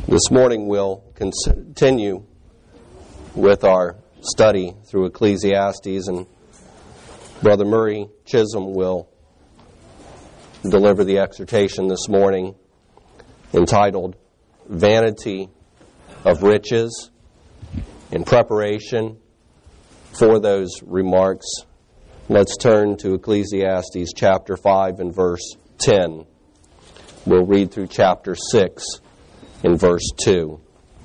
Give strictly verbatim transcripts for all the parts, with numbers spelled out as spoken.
This morning we'll continue with our study through Ecclesiastes, and Brother Murray Chisholm will deliver the exhortation this morning entitled Vanity of Riches. In preparation for those remarks, let's turn to Ecclesiastes chapter five and verse ten. We'll read through chapter six in verse two.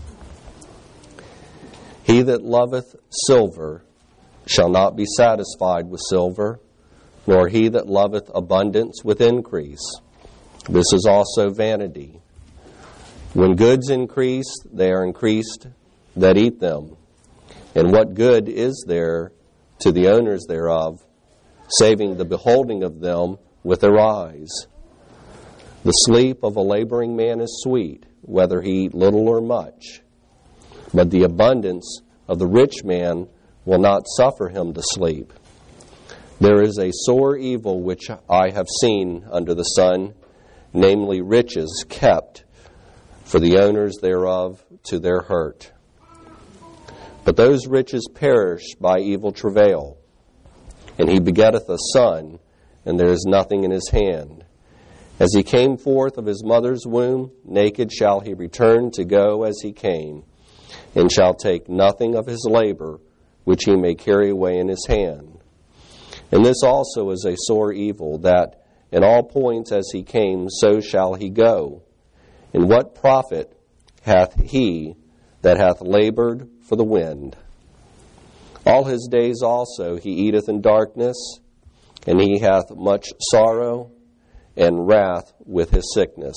He that loveth silver shall not be satisfied with silver, nor he that loveth abundance with increase. This is also vanity. When goods increase, they are increased that eat them. And what good is there to the owners thereof, saving the beholding of them with their eyes? The sleep of a laboring man is sweet, whether he eat little or much. But the abundance of the rich man will not suffer him to sleep. There is a sore evil which I have seen under the sun, namely riches kept for the owners thereof to their hurt. But those riches perish by evil travail. And he begetteth a son, and there is nothing in his hand. As he came forth of his mother's womb, naked shall he return to go as he came, and shall take nothing of his labor, which he may carry away in his hand. And this also is a sore evil, that in all points as he came, so shall he go. And what profit hath he that hath labored for the wind? All his days also he eateth in darkness, and he hath much sorrow and wrath with his sickness.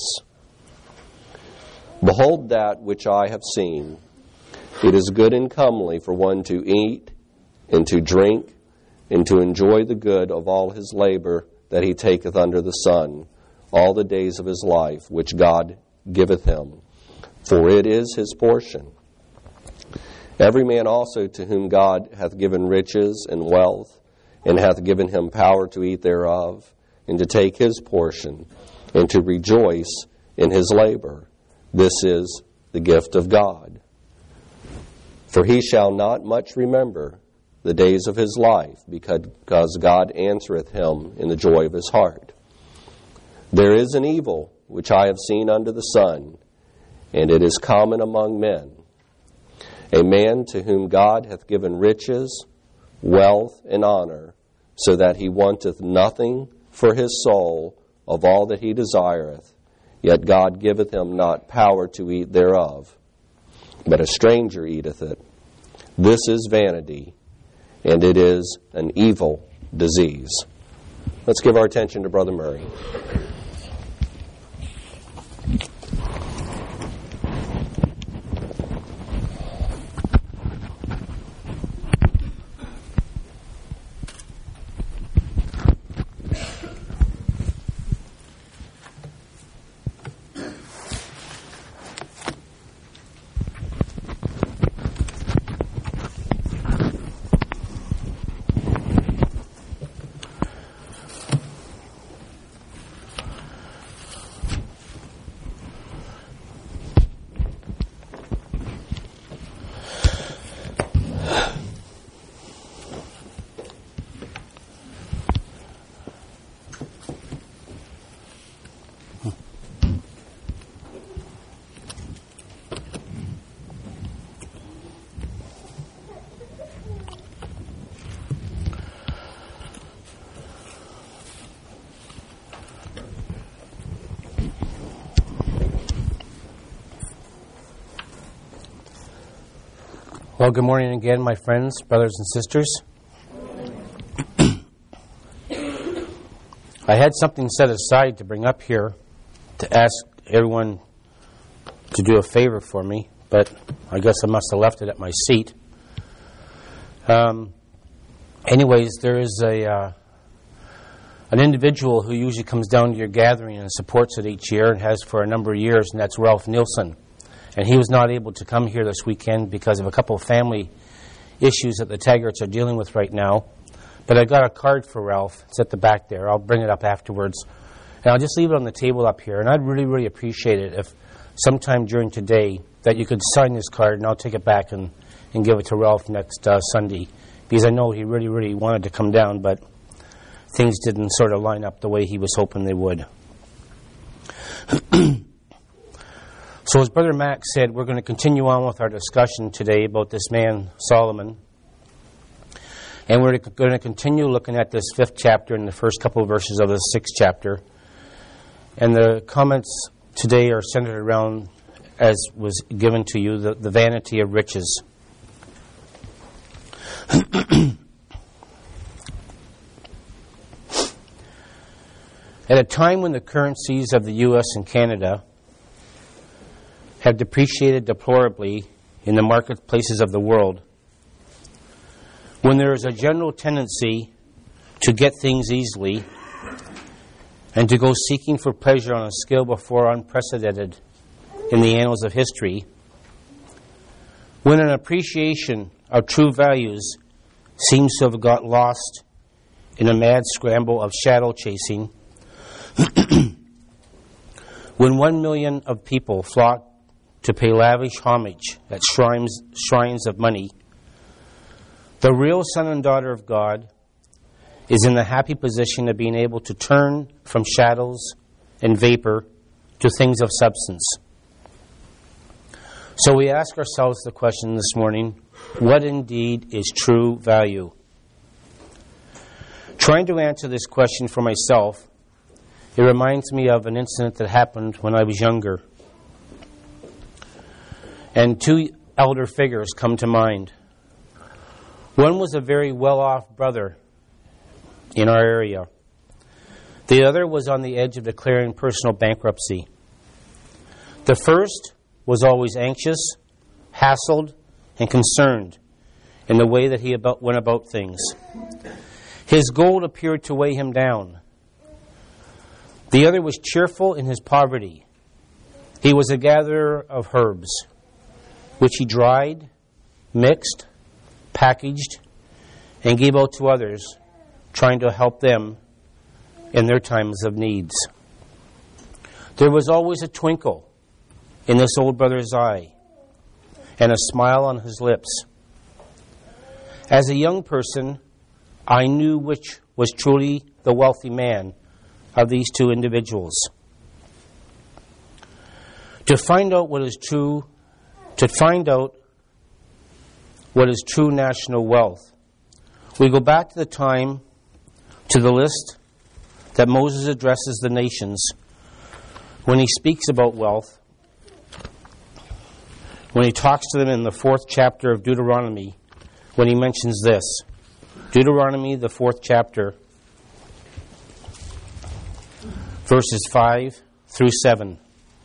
Behold that which I have seen. It is good and comely for one to eat and to drink and to enjoy the good of all his labor that he taketh under the sun, all the days of his life, which God giveth him, for it is his portion. Every man also to whom God hath given riches and wealth, and hath given him power to eat thereof, and to take his portion, and to rejoice in his labor. This is the gift of God. For he shall not much remember the days of his life, because God answereth him in the joy of his heart. There is an evil which I have seen under the sun, and it is common among men. A man to whom God hath given riches, wealth, and honor, so that he wanteth nothing for his soul of all that he desireth, yet God giveth him not power to eat thereof, but a stranger eateth it. This is vanity, and it is an evil disease. Let's give our attention to Brother Murray. Well, good morning again, my friends, brothers and sisters. I had something set aside to bring up here to ask everyone to do a favor for me, but I guess I must have left it at my seat. Um, anyways, there is a uh, an individual who usually comes down to your gathering and supports it each year and has for a number of years, and that's Ralph Nielsen. And he was not able to come here this weekend because of a couple of family issues that the Taggarts are dealing with right now. But I got a card for Ralph. It's at the back there. I'll bring it up afterwards. And I'll just leave it on the table up here. And I'd really, really appreciate it if sometime during today that you could sign this card, and I'll take it back and, and give it to Ralph next uh, Sunday, because I know he really, really wanted to come down, but things didn't sort of line up the way he was hoping they would. So as Brother Max said, we're going to continue on with our discussion today about this man, Solomon. And we're going to continue looking at this fifth chapter and the first couple of verses of the sixth chapter. And the comments today are centered around, as was given to you, the, the vanity of riches. At a time when the currencies of the U S and Canada have depreciated deplorably in the marketplaces of the world, when there is a general tendency to get things easily and to go seeking for pleasure on a scale before unprecedented in the annals of history, when an appreciation of true values seems to have got lost in a mad scramble of shadow chasing, when one million of people flock to pay lavish homage at shrines, shrines of money, the real son and daughter of God is in the happy position of being able to turn from shadows and vapor to things of substance. So we ask ourselves the question this morning, what indeed is true value? Trying to answer this question for myself, it reminds me of an incident that happened when I was younger. And two elder figures come to mind. One was a very well-off brother in our area. The other was on the edge of declaring personal bankruptcy. The first was always anxious, hassled, and concerned in the way that he about, went about things. His gold appeared to weigh him down. The other was cheerful in his poverty. He was a gatherer of herbs, which he dried, mixed, packaged, and gave out to others, trying to help them in their times of needs. There was always a twinkle in this old brother's eye and a smile on his lips. As a young person, I knew which was truly the wealthy man of these two individuals. To find out what is true, to find out what is true national wealth, we go back to the time, to the list that Moses addresses the nations when he speaks about wealth, when he talks to them in the fourth chapter of Deuteronomy, when he mentions this. Deuteronomy, the fourth chapter, verses five through seven.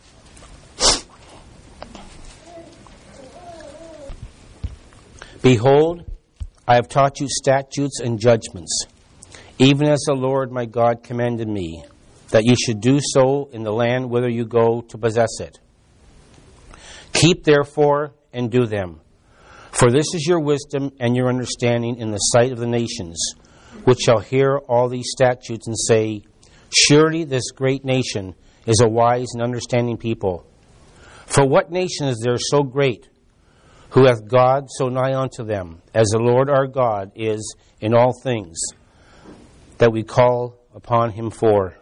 Behold, I have taught you statutes and judgments, even as the Lord my God commanded me, that you should do so in the land whither you go to possess it. Keep therefore and do them, for this is your wisdom and your understanding in the sight of the nations, which shall hear all these statutes and say, surely this great nation is a wise and understanding people. For what nation is there so great, who hath God so nigh unto them, as the Lord our God is in all things that we call upon him for?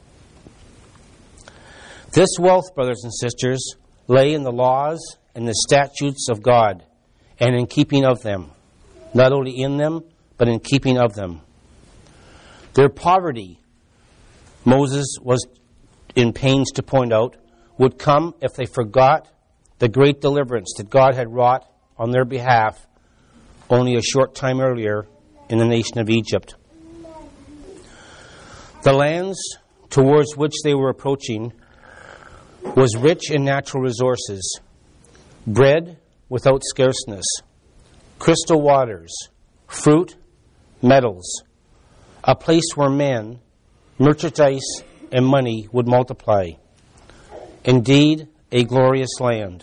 This wealth, brothers and sisters, lay in the laws and the statutes of God, and in keeping of them, not only in them, but in keeping of them. Their poverty, Moses was in pains to point out, would come if they forgot the great deliverance that God had wrought on their behalf only a short time earlier in the nation of Egypt. The lands towards which they were approaching was rich in natural resources, bread without scarceness, crystal waters, fruit, metals, a place where men, merchandise, and money would multiply. Indeed, a glorious land.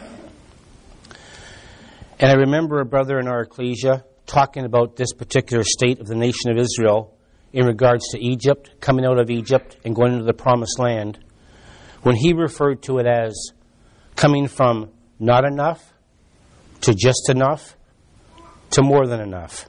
And I remember a brother in our ecclesia talking about this particular state of the nation of Israel in regards to Egypt, coming out of Egypt and going into the promised land, when he referred to it as coming from not enough to just enough to more than enough.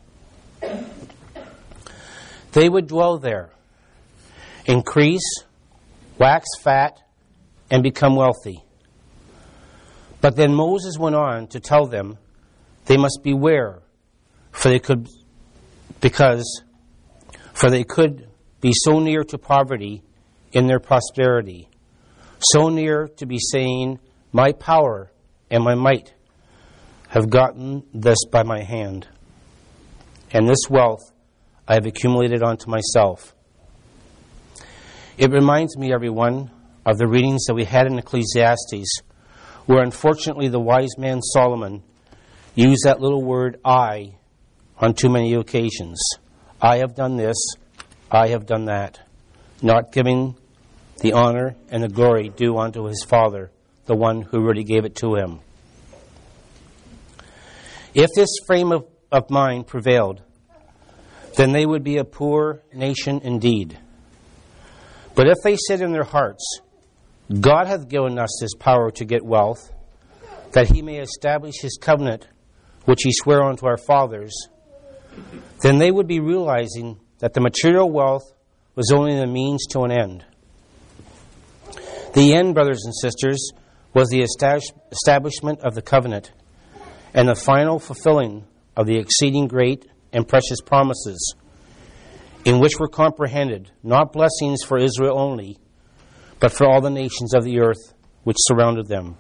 They would dwell there, increase, wax fat, and become wealthy. But then Moses went on to tell them they must beware, for they could, because, for they could be so near to poverty in their prosperity, so near to be saying, "My power and my might have gotten this by my hand, and this wealth I have accumulated unto myself." It reminds me, everyone, of the readings that we had in Ecclesiastes, where unfortunately the wise man Solomon used that little word "I" on too many occasions. I have done this, I have done that, not giving the honor and the glory due unto his Father, the one who really gave it to him. If this frame of, of mind prevailed, then they would be a poor nation indeed. But if they said in their hearts, "God hath given us this power to get wealth, that he may establish his covenant, which he sware unto our fathers," then they would be realizing that the material wealth was only the means to an end. The end, brothers and sisters, was the establishment of the covenant and the final fulfilling of the exceeding great and precious promises, in which were comprehended not blessings for Israel only, but for all the nations of the earth which surrounded them.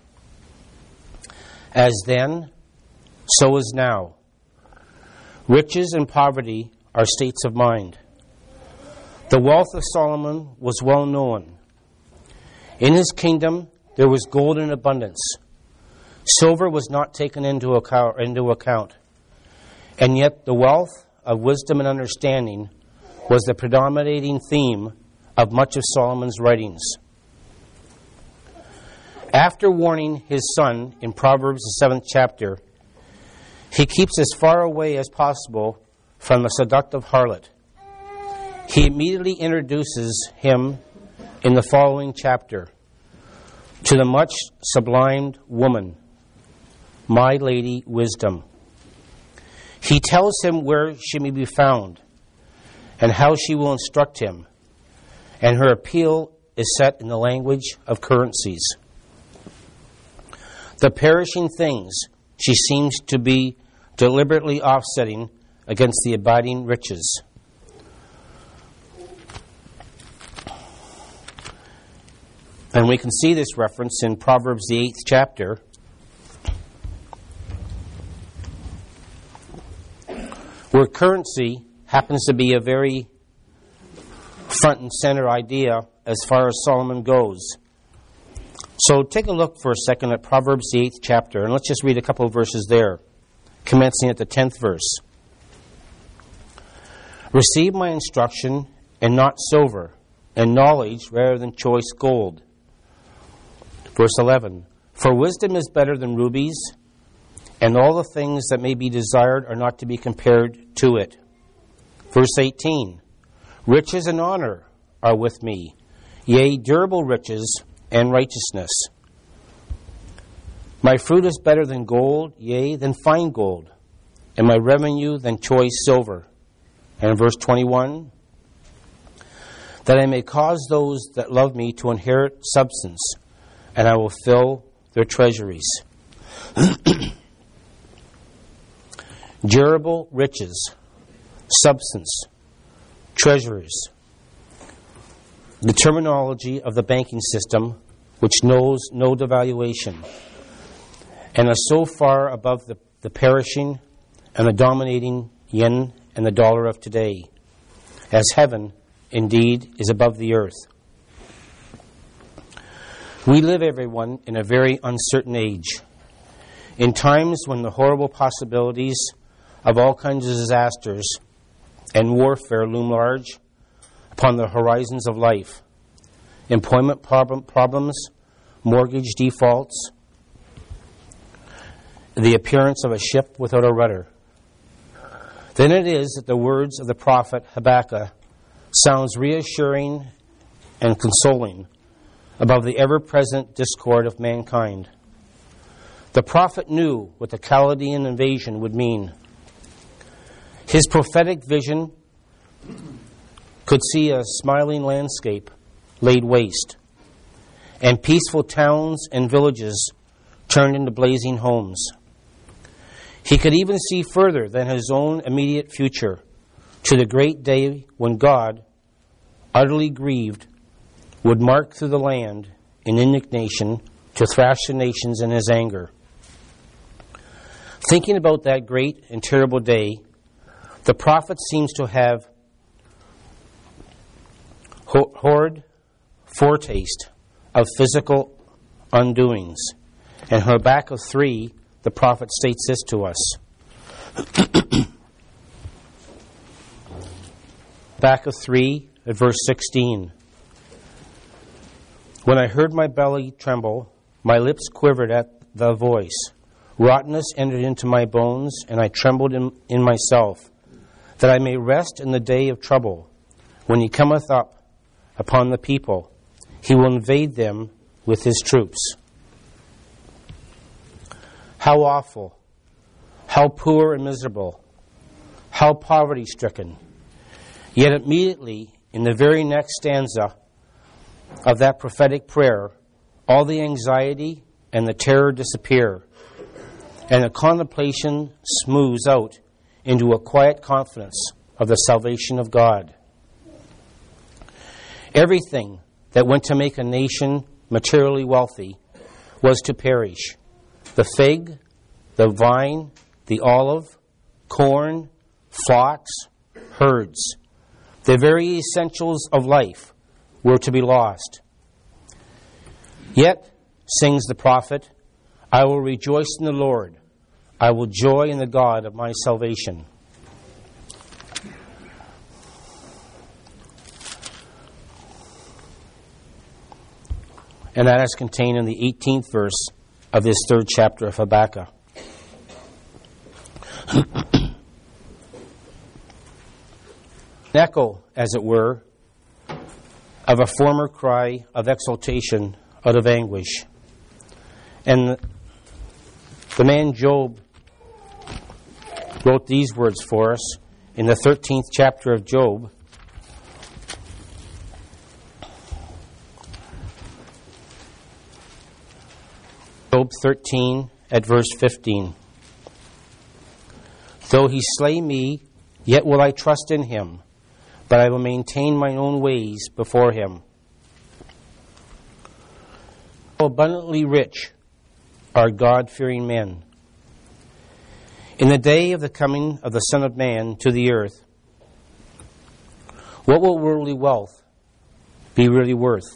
As then, so is now. Riches and poverty are states of mind. The wealth of Solomon was well known. In his kingdom there was gold in abundance. Silver was not taken into account. And yet the wealth of wisdom and understanding was the predominating theme of much of Solomon's writings. After warning his son in Proverbs, the seventh chapter, he keeps as far away as possible from the seductive harlot. He immediately introduces him in the following chapter to the much sublimed woman, my lady wisdom. He tells him where she may be found and how she will instruct him, and her appeal is set in the language of currencies. The perishing things she seems to be deliberately offsetting against the abiding riches. And we can see this reference in Proverbs, the eighth chapter, where currency happens to be a very front and center idea as far as Solomon goes. So take a look for a second at Proverbs, the eighth chapter, and let's just read a couple of verses there, commencing at the tenth verse. Receive my instruction, and not silver, and knowledge rather than choice gold. Verse eleven. For wisdom is better than rubies, and all the things that may be desired are not to be compared to it. Verse eighteen. Riches and honor are with me, yea, durable riches and righteousness. My fruit is better than gold, yea, than fine gold, and my revenue than choice silver. And verse twenty-one, that I may cause those that love me to inherit substance, and I will fill their treasuries. Durable riches, substance, treasuries. The terminology of the banking system, which knows no devaluation, and is so far above the, the perishing and the dominating yen and the dollar of today, as heaven, indeed, is above the earth. We live, everyone, in a very uncertain age, in times when the horrible possibilities of all kinds of disasters and warfare loom large upon the horizons of life. Employment problem, problems, mortgage defaults, the appearance of a ship without a rudder. Then it is that the words of the prophet Habakkuk sounds reassuring and consoling above the ever-present discord of mankind. The prophet knew what the Chaldean invasion would mean. His prophetic vision could see a smiling landscape laid waste, and peaceful towns and villages turned into blazing homes. He could even see further than his own immediate future, to the great day when God, utterly grieved, would march through the land in indignation to thrash the nations in his anger. Thinking about that great and terrible day, the prophet seems to have heard foretaste of physical undoings. In Habakkuk three, the prophet states this to us. Habakkuk three, at verse sixteen. When I heard my belly tremble, my lips quivered at the voice. Rottenness entered into my bones, and I trembled in, in myself, that I may rest in the day of trouble. When he cometh up upon the people, he will invade them with his troops. How awful, how poor and miserable, how poverty-stricken. Yet immediately, in the very next stanza of that prophetic prayer, all the anxiety and the terror disappear, and the contemplation smooths out into a quiet confidence of the salvation of God. Everything that went to make a nation materially wealthy was to perish. The fig, the vine, the olive, corn, flocks, herds. The very essentials of life were to be lost. Yet, sings the prophet, I will rejoice in the Lord. I will joy in the God of my salvation. And that is contained in the eighteenth verse of this third chapter of Habakkuk. An echo, as it were, of a former cry of exultation out of anguish. And the man Job wrote these words for us in the thirteenth chapter of Job. Job thirteen at verse fifteen. Though he slay me, yet will I trust in him, but I will maintain mine own ways before him. How abundantly rich are God-fearing men. In the day of the coming of the Son of Man to the earth, what will worldly wealth be really worth?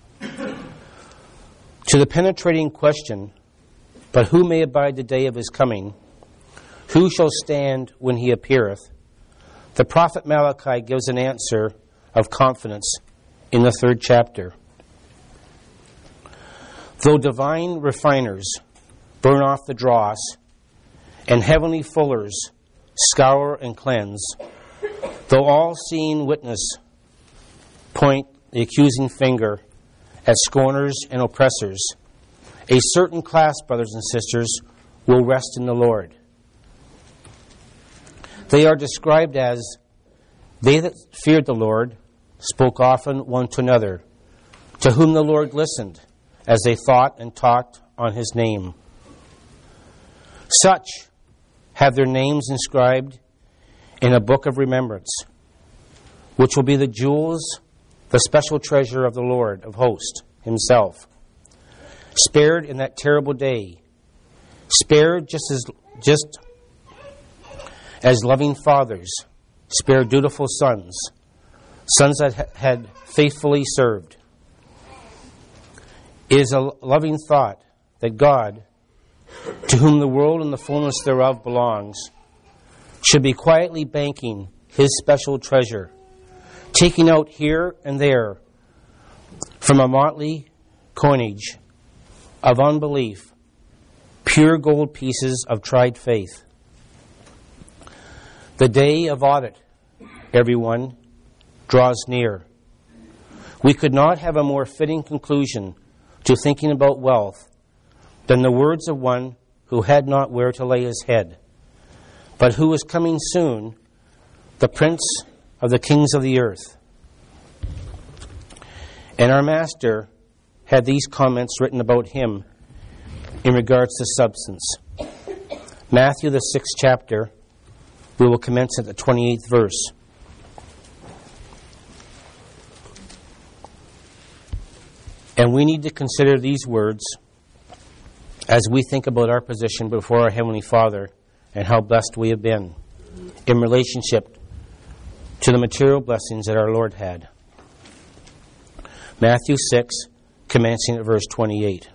To the penetrating question, but who may abide the day of his coming? Who shall stand when he appeareth? The prophet Malachi gives an answer of confidence in the third chapter. Though divine refiners burn off the dross, and heavenly fullers scour and cleanse, though all-seeing witness point the accusing finger at scorners and oppressors, a certain class, brothers and sisters, will rest in the Lord. They are described as, they that feared the Lord spoke often one to another, to whom the Lord listened, as they thought and talked on his name. Such have their names inscribed in a book of remembrance, which will be the jewels, the special treasure of the Lord of hosts himself, spared in that terrible day, spared just as just as loving fathers spare dutiful sons, sons that had faithfully served. It is a loving thought that God, to whom the world and the fullness thereof belongs, should be quietly banking his special treasure, taking out here and there from a motley coinage of unbelief pure gold pieces of tried faith. The day of audit, everyone, draws near. We could not have a more fitting conclusion to thinking about wealth than the words of one who had not where to lay his head, but who is coming soon, the Prince of the kings of the earth. And our Master had these comments written about him in regards to substance. Matthew, the sixth chapter, we will commence at the twenty-eighth verse. And we need to consider these words as we think about our position before our Heavenly Father and how blessed we have been in relationship to the material blessings that our Lord had. Matthew six, commencing at verse twenty-eight.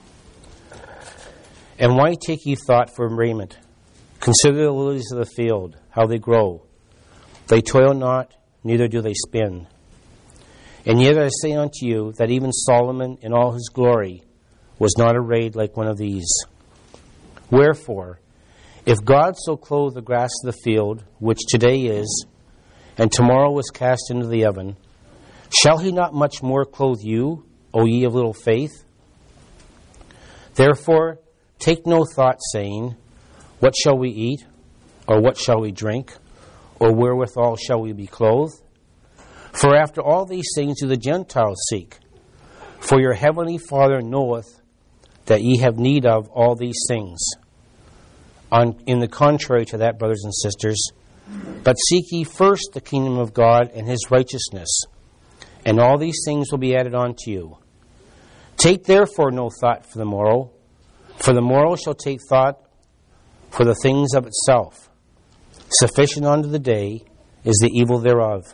And why take ye thought for raiment? Consider the lilies of the field, how they grow. They toil not, neither do they spin. And yet I say unto you that even Solomon in all his glory was not arrayed like one of these. Wherefore, if God so clothe the grass of the field, which today is, and tomorrow is cast into the oven, shall he not much more clothe you, O ye of little faith? Therefore, take no thought, saying, what shall we eat? Or what shall we drink? Or wherewithal shall we be clothed? For after all these things do the Gentiles seek. For your heavenly Father knoweth that ye have need of all these things. On, in the contrary to that, brothers and sisters, but seek ye first the kingdom of God and his righteousness, and all these things will be added unto you. Take therefore no thought for the morrow, for the morrow shall take thought for the things of itself. Sufficient unto the day is the evil thereof.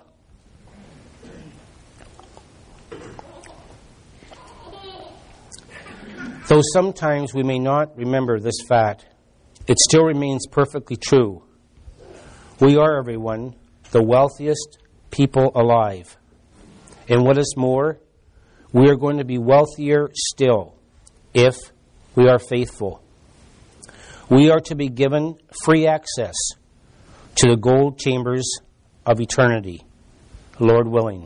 Though sometimes we may not remember this fact, it still remains perfectly true. We are, everyone, the wealthiest people alive. And what is more, we are going to be wealthier still if we are faithful. We are to be given free access to the gold chambers of eternity, Lord willing.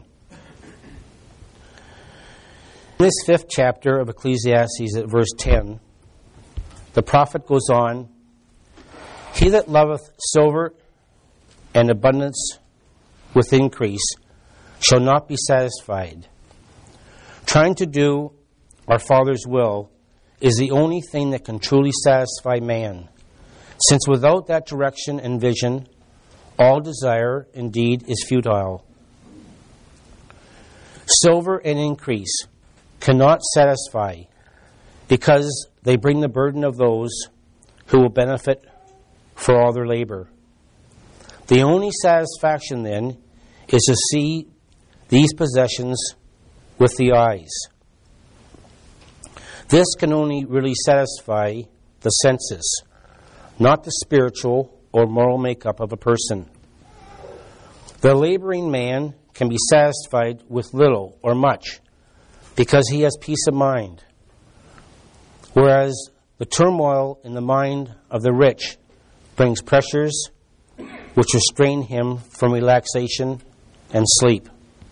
In this fifth chapter of Ecclesiastes at verse ten, the prophet goes on, he that loveth silver and abundance with increase shall not be satisfied. Trying to do our Father's will is the only thing that can truly satisfy man, since without that direction and vision, all desire indeed is futile. Silver and increase cannot satisfy because they bring the burden of those who will benefit for all their labor. The only satisfaction then is to see these possessions with the eyes. This can only really satisfy the senses, not the spiritual or moral makeup of a person. The laboring man can be satisfied with little or much because he has peace of mind, whereas the turmoil in the mind of the rich brings pressures which restrain him from relaxation and sleep.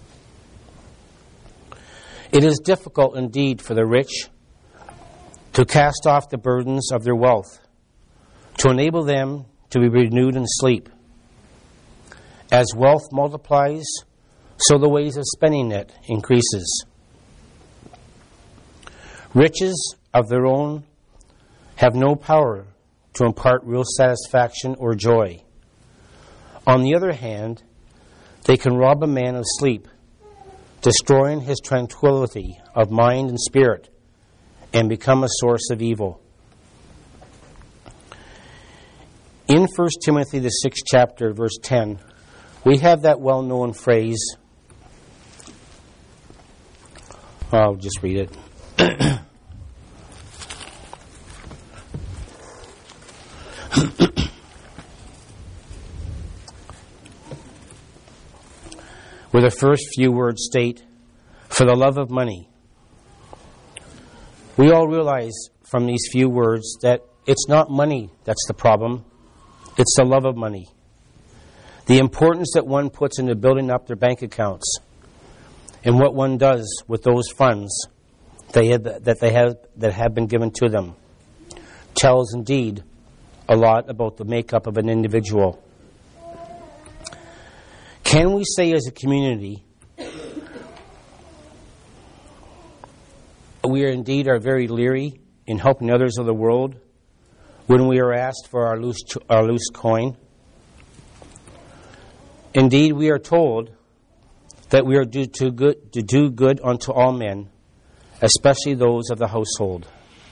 It is difficult indeed for the rich to cast off the burdens of their wealth, to enable them to be renewed in sleep. As wealth multiplies, so the ways of spending it increases. Riches of their own have no power to impart real satisfaction or joy. On the other hand, they can rob a man of sleep, destroying his tranquility of mind and spirit, and become a source of evil. In First Timothy, the sixth chapter, verse ten, we have that well-known phrase. I'll just read it. Where the first few words state, for the love of money. We all realize from these few words that it's not money that's the problem, it's the love of money. The importance that one puts into building up their bank accounts and what one does with those funds they had, that they have that have been given to them. tells indeed a lot about the makeup of an individual. Can we say as a community, we are indeed are very leery in helping others of the world when we are asked for our loose, our loose coin? Indeed, we are told that we are due to, good, to do good unto all men, especially those of the household.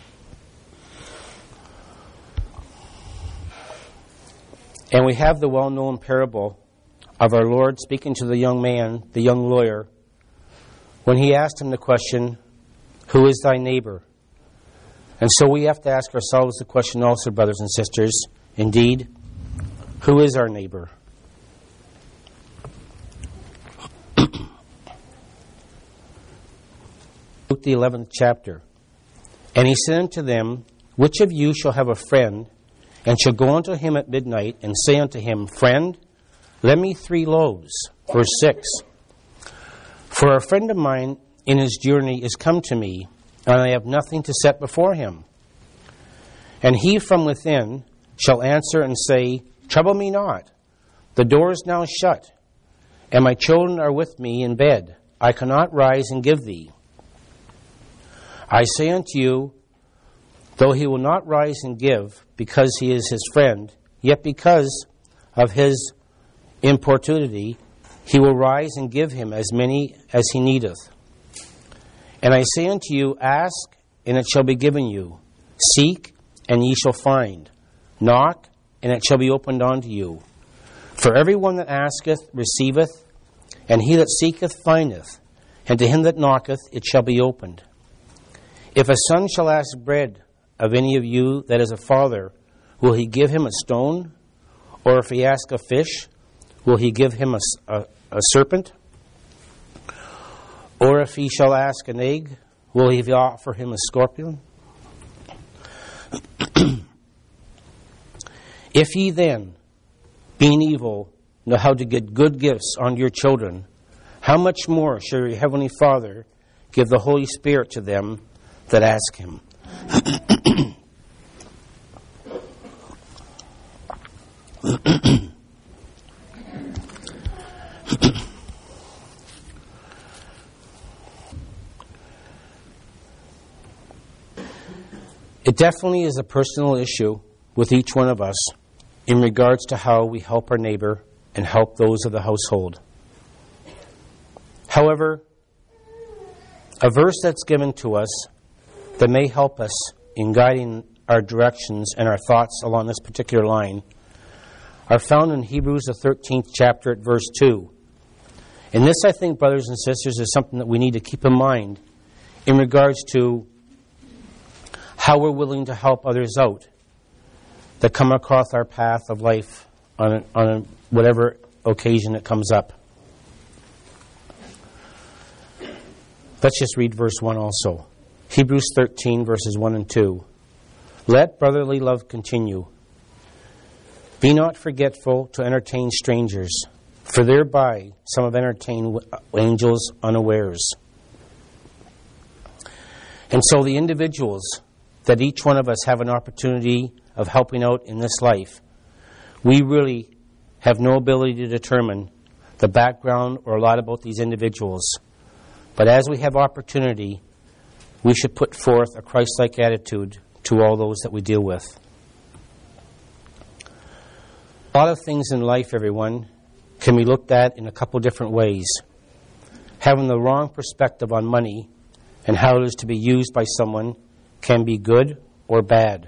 And we have the well-known parable of our Lord speaking to the young man, the young lawyer, when he asked him the question, "Who is thy neighbor?" And so we have to ask ourselves the question also, brothers and sisters, indeed, who is our neighbor? Luke the eleventh chapter. And he said unto them, Which of you shall have a friend, and shall go unto him at midnight, and say unto him, Friend, lend me three loaves. Verse six. For a friend of mine in his journey is come to me, and I have nothing to set before him. And he from within shall answer and say, Trouble me not. The door is now shut, and my children are with me in bed. I cannot rise and give thee. I say unto you, though he will not rise and give, because he is his friend, yet because of his importunity, he will rise and give him as many as he needeth. And I say unto you, Ask, and it shall be given you. Seek, and ye shall find. Knock, and it shall be opened unto you. For every one that asketh receiveth, and he that seeketh findeth, and to him that knocketh it shall be opened. If a son shall ask bread of any of you that is a father, will he give him a stone? Or if he ask a fish, will he give him a, a, a serpent? Or if he shall ask an egg, will he offer him a scorpion? If ye then, being evil, know how to get good gifts unto your children, how much more shall your heavenly Father give the Holy Spirit to them that ask him? It definitely is a personal issue with each one of us in regards to how we help our neighbor and help those of the household. However, a verse that's given to us that may help us in guiding our directions and our thoughts along this particular line are found in Hebrews the thirteenth chapter at verse two. And this, I think, brothers and sisters, is something that we need to keep in mind in regards to how we're willing to help others out that come across our path of life on, a, on a, whatever occasion it comes up. Let's just read verse one also. Hebrews thirteen, verses one and two. Let brotherly love continue. Be not forgetful to entertain strangers, for thereby some have entertained angels unawares. And so the individuals that each one of us have an opportunity of helping out in this life, we really have no ability to determine the background or a lot about these individuals. But as we have opportunity, we should put forth a Christ-like attitude to all those that we deal with. A lot of things in life, everyone, can be looked at in a couple different ways. Having the wrong perspective on money and how it is to be used by someone can be good or bad.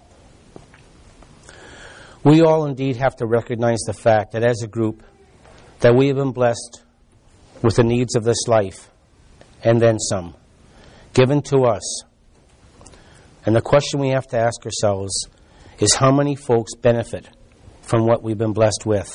We all indeed have to recognize the fact that as a group that we have been blessed with the needs of this life and then some, given to us. And the question we have to ask ourselves is how many folks benefit from what we've been blessed with?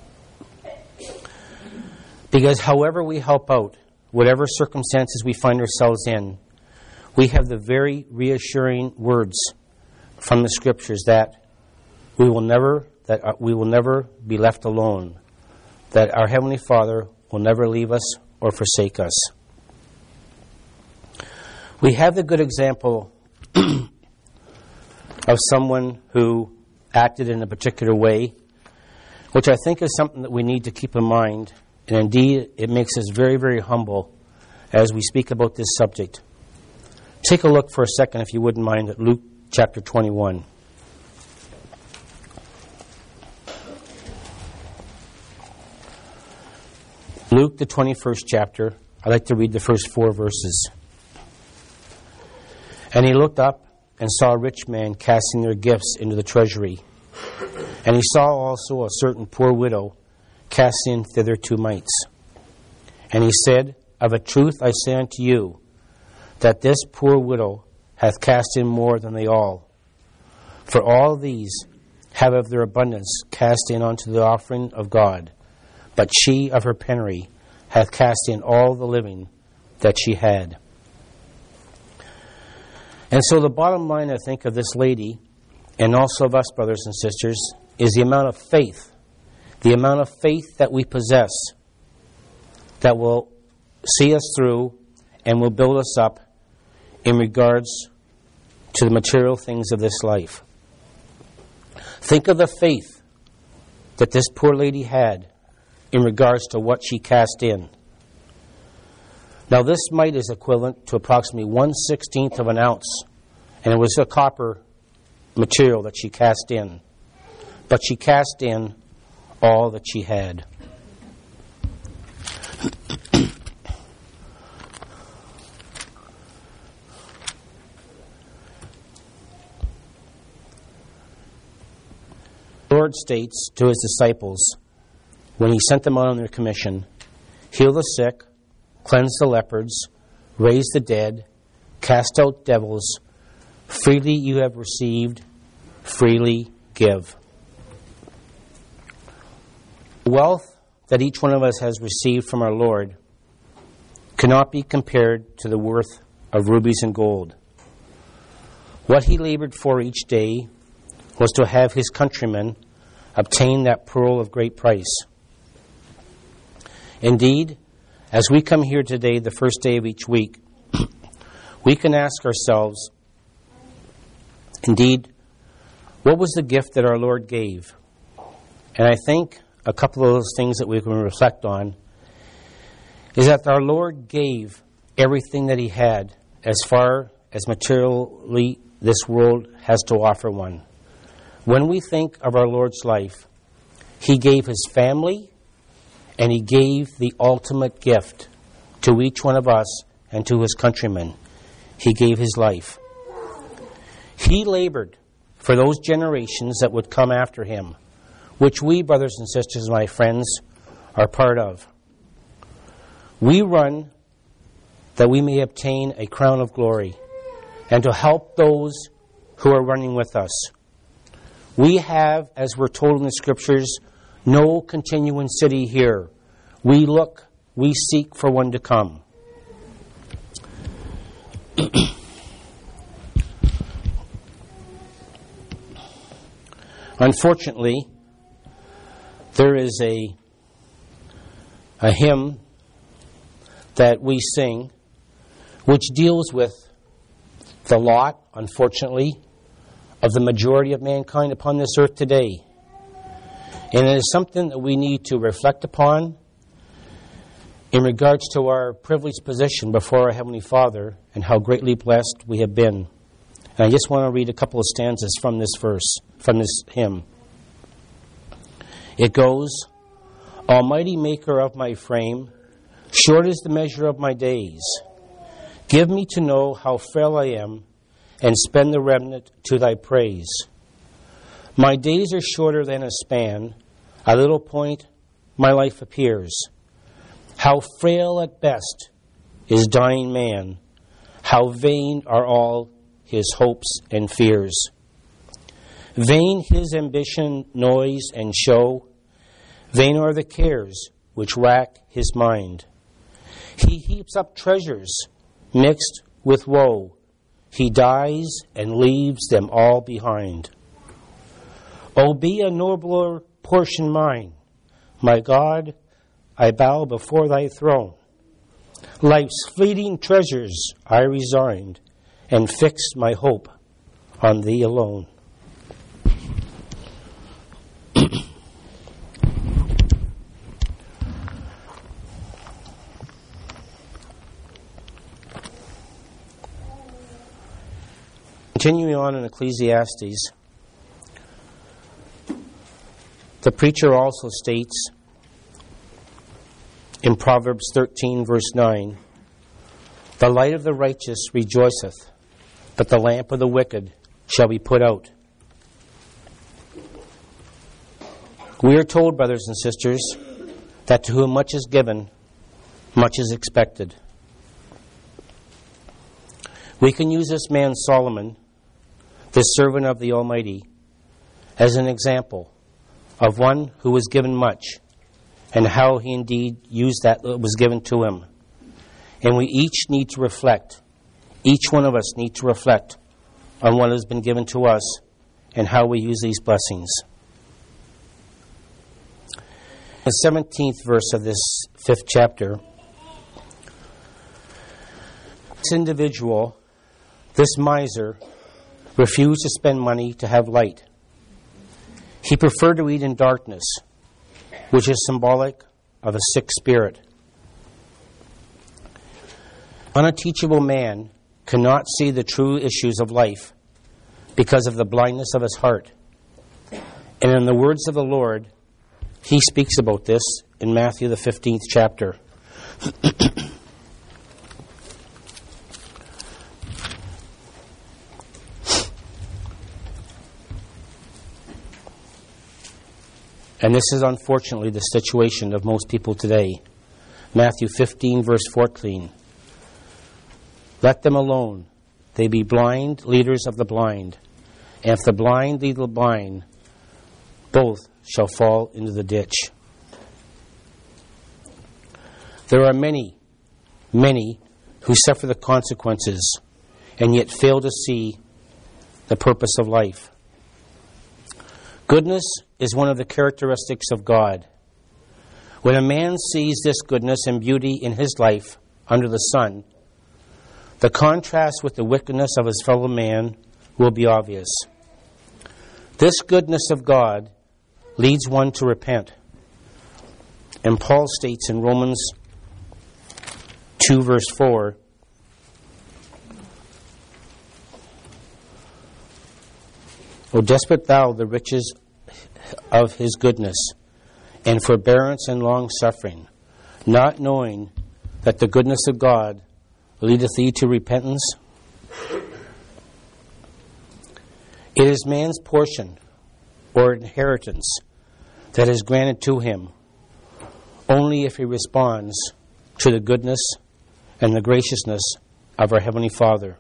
Because however we help out, whatever circumstances we find ourselves in, we have the very reassuring words from the Scriptures that we will never that we will never be left alone, that our Heavenly Father will never leave us or forsake us. We have the good example of someone who acted in a particular way, which I think is something that we need to keep in mind. And indeed, it makes us very, very humble as we speak about this subject. Take a look for a second, if you wouldn't mind, at Luke chapter twenty-one. Luke, the twenty-first chapter. I'd like to read the first four verses. And he looked up and saw a rich man casting their gifts into the treasury. And he saw also a certain poor widow casting thither two mites. And he said, Of a truth I say unto you, that this poor widow hath cast in more than they all. For all these have of their abundance cast in unto the offering of God. But she of her penury hath cast in all the living that she had. And so the bottom line, I think, of this lady, and also of us, brothers and sisters, is the amount of faith, the amount of faith that we possess that will see us through and will build us up in regards to the material things of this life. Think of the faith that this poor lady had in regards to what she cast in. Now this mite is equivalent to approximately one sixteenth of an ounce, and it was a copper material that she cast in. But she cast in all that she had. The Lord states to his disciples, when he sent them out on their commission, heal the sick, cleanse the lepers, raise the dead, cast out devils, freely you have received, freely give. The wealth that each one of us has received from our Lord cannot be compared to the worth of rubies and gold. What he labored for each day was to have his countrymen obtain that pearl of great price. Indeed, as we come here today, the first day of each week, we can ask ourselves, indeed, what was the gift that our Lord gave? And I think a couple of those things that we can reflect on is that our Lord gave everything that he had as far as materially this world has to offer one. When we think of our Lord's life, he gave his family and he gave the ultimate gift to each one of us and to his countrymen. He gave his life. He labored for those generations that would come after him, which we, brothers and sisters, my friends, are part of. We run that we may obtain a crown of glory and to help those who are running with us. We have, as we're told in the Scriptures, no continuing city here. We look, we seek for one to come. Unfortunately, there is a a hymn that we sing which deals with the lot, unfortunately, of the majority of mankind upon this earth today. And it is something that we need to reflect upon in regards to our privileged position before our Heavenly Father and how greatly blessed we have been. And I just want to read a couple of stanzas from this verse, from this hymn. It goes, Almighty Maker of my frame, short is the measure of my days. Give me to know how frail I am, and spend the remnant to thy praise. My days are shorter than a span, a little point my life appears. How frail at best is dying man, how vain are all his hopes and fears. Vain his ambition, noise, and show, vain are the cares which rack his mind. He heaps up treasures mixed with woe, he dies and leaves them all behind. O be a nobler portion mine, my God, I bow before thy throne. Life's fleeting treasures I resigned, and fixed my hope on thee alone. Continuing on in Ecclesiastes, the preacher also states in Proverbs thirteen, verse nine, "The light of the righteous rejoiceth, but the lamp of the wicked shall be put out." We are told, brothers and sisters, that to whom much is given, much is expected. We can use this man Solomon, this servant of the Almighty, as an example of one who was given much and how he indeed used that that was given to him. And we each need to reflect, each one of us need to reflect on what has been given to us and how we use these blessings. The seventeenth verse of this fifth chapter, this individual, this miser, refused to spend money to have light. He preferred to eat in darkness, which is symbolic of a sick spirit. An unteachable man cannot see the true issues of life because of the blindness of his heart. And in the words of the Lord, he speaks about this in Matthew the fifteenth chapter. And this is unfortunately the situation of most people today. Matthew fifteen, verse fourteen. "Let them alone. They be blind leaders of the blind. And if the blind lead the blind, both shall fall into the ditch." There are many, many who suffer the consequences and yet fail to see the purpose of life. Goodness is one of the characteristics of God. When a man sees this goodness and beauty in his life under the sun, the contrast with the wickedness of his fellow man will be obvious. This goodness of God leads one to repent. And Paul states in Romans two, verse four, "O despise thou the riches of his goodness, and forbearance and long-suffering, not knowing that the goodness of God leadeth thee to repentance?" It is man's portion or inheritance that is granted to him only if he responds to the goodness and the graciousness of our Heavenly Father.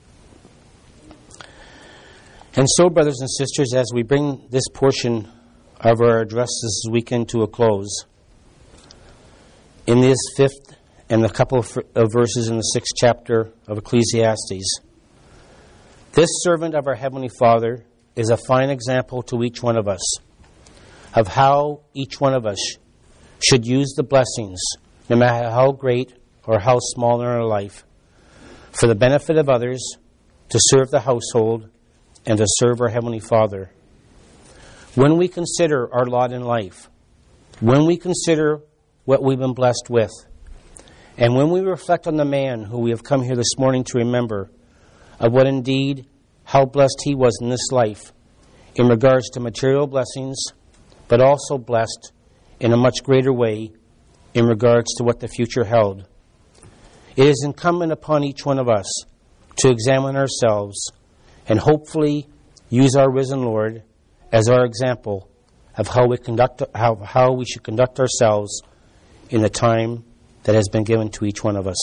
And so, brothers and sisters, as we bring this portion of our address this weekend to a close, in this fifth and a couple of verses in the sixth chapter of Ecclesiastes, this servant of our Heavenly Father is a fine example to each one of us of how each one of us should use the blessings, no matter how great or how small in our life, for the benefit of others, to serve the household, and to serve our Heavenly Father. When we consider our lot in life, when we consider what we've been blessed with, and when we reflect on the man who we have come here this morning to remember, of what indeed, how blessed he was in this life, in regards to material blessings, but also blessed in a much greater way in regards to what the future held. It is incumbent upon each one of us to examine ourselves and hopefully use our risen Lord as our example of how we conduct how, how we should conduct ourselves in the time that has been given to each one of us.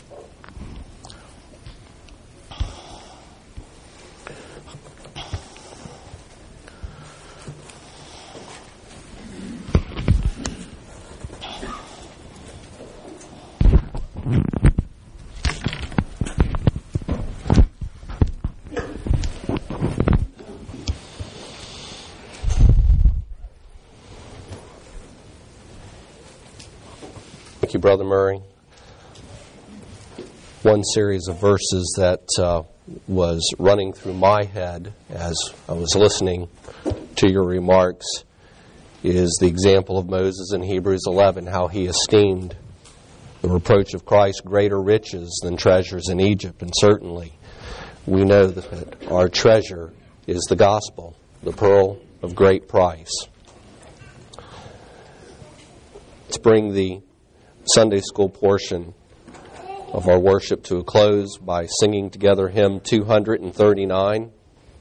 Thank you, Brother Murray. One series of verses that uh, was running through my head as I was listening to your remarks is the example of Moses in Hebrews eleven, how he esteemed the reproach of Christ greater riches than treasures in Egypt. And certainly we know that our treasure is the gospel, the pearl of great price. Let's bring the Sunday school portion of our worship to a close by singing together hymn two thirty-nine.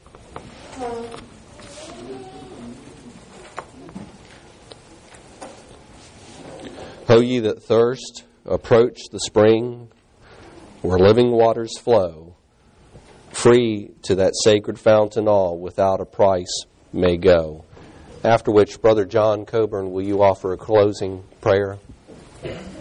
Ho ye that thirst, approach the spring where living waters flow. Free to that sacred fountain all without a price may go. After which, Brother John Coburn, will you offer a closing prayer?